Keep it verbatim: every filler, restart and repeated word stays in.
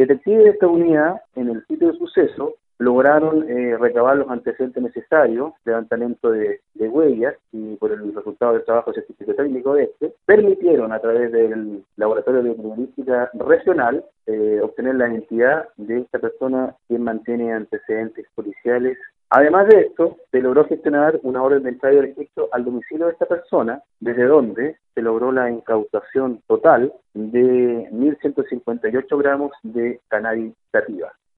Detectives de esta unidad, en el sitio de suceso, lograron eh, recabar los antecedentes necesarios, levantamiento de, de huellas, y por el resultado del trabajo científico técnico de este, permitieron a través del Laboratorio de Criminalística Regional eh, obtener la identidad de esta persona quien mantiene antecedentes policiales. Además de esto, se logró gestionar una orden de entrada y registro al domicilio de esta persona, desde donde se logró la incautación total de mil ciento cincuenta y ocho gramos de cannabis sativa.